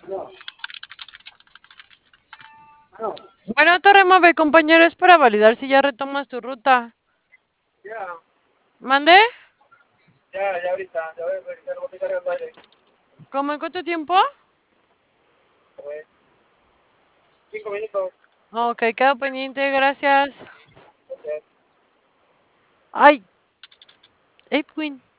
No, no, Bueno, te remove, compañero, es para validar si ya retomas tu ruta. ya, ¿Mande? ya ahorita, ya voy a revisar, voy a cargar el baile. ¿Cómo en cuánto tiempo? Pues, 5 minutos. Ok, quedo pendiente, gracias. Ok. Ay, Edwin.